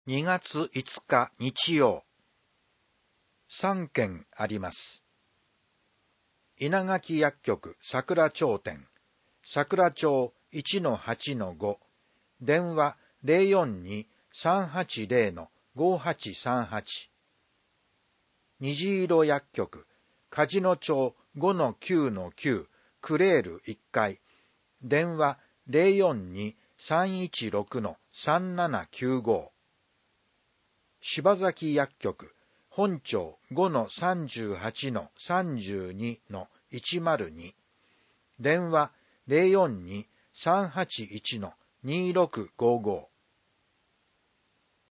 2月5日日曜。3件あります。稲垣薬局桜町店、桜町 1-8-5、電話 042-380-5838。虹色薬局梶野町 5-9-9、クレール1階、電話 042-316-3795。柴崎薬局本町 5-38-32-102、電話 042-381-2655。